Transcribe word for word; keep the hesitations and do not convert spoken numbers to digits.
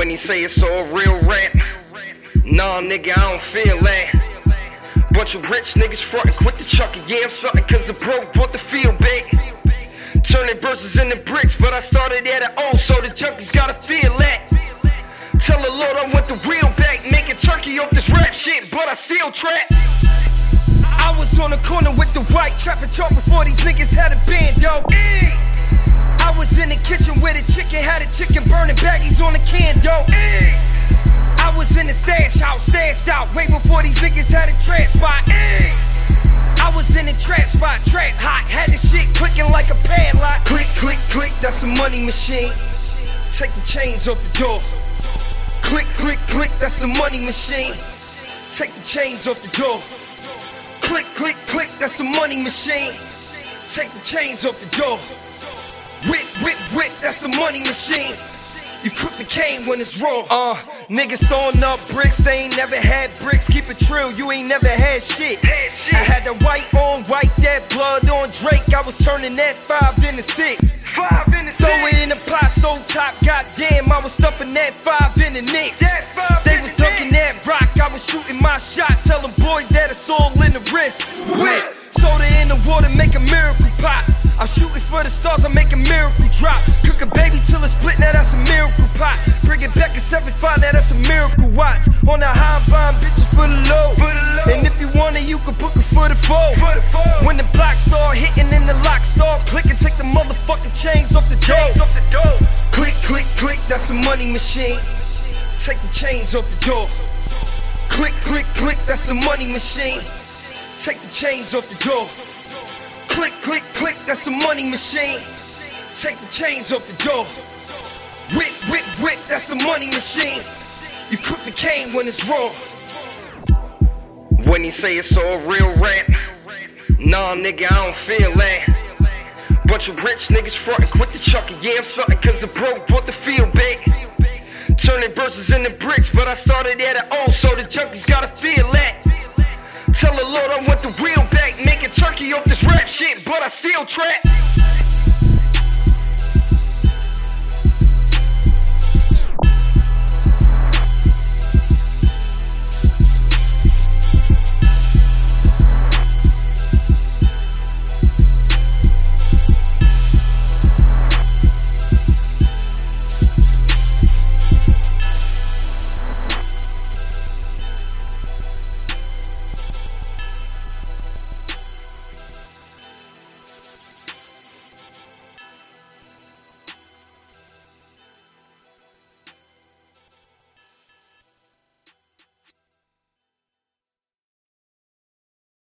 When he say it's all real rap, nah nigga, I don't feel that. Bunch of rich niggas frontin', quit the chuckin', yeah I'm stuntin' cause the broke bought the field back. Turning verses into bricks, but I started at an O, so the junkies gotta feel that. Tell the Lord I want the wheel back, making turkey off this rap shit, but I still trap. I was on the corner with the white, trapping chalk before these niggas had a band, yo. I was in the kitchen where the chicken had a chicken burning baggies on the can, yo. I was in the stash house, stashed out, way before these niggas had a trash spot. I was in the trap spot, trap hot, had the shit clicking like a padlock. Click, click, click, that's a money machine. Take the chains off the door. Click, click, click, that's a money machine. Take the chains off the door. Click, click, click, that's a money machine. Take the chains off the door. Whip, whip, whip, that's a money machine. You cook the cane when it's raw. Uh, niggas throwing up bricks, they ain't never had bricks. Keep it trill, you ain't never had shit. I had that white on white, that blood on Drake. I was turning that five into six. Five into six. Throw it in the pot, so top, goddamn. I was stuffing that five in the Knicks. They was dunking that rock, I was shooting my shot. Tell them boys that it's all in the wrist. Whip, soda in the water, make a miracle pop. I'm shooting for the stars, I make a miracle drop. Cook a baby till it's split, now that's a miracle pot. Bring it back at seventy-five, now that's a miracle watch. On the high buying bitches for the low. And if you want it, you can book it for the four. When the block start hitting and the lock start clicking, take the motherfucking chains off the door. Click, click, click, that's a money machine. Take the chains off the door. Click, click, click, that's a money machine. Take the chains off the door. Click, click, click, that's a money machine. Take the chains off the door. Whip, whip, whip, that's a money machine. You cook the cane when it's raw. When he say it's all real rap, nah nigga, I don't feel that. Bunch of rich niggas frontin', quit the chuckin', yeah I'm stuntin' cause the broke bought the field back. Turning verses into bricks, but I started at an O, so the junkies gotta feel that. Tell the Lord I want the wheel back, making turkey off this rap shit, but I still trap.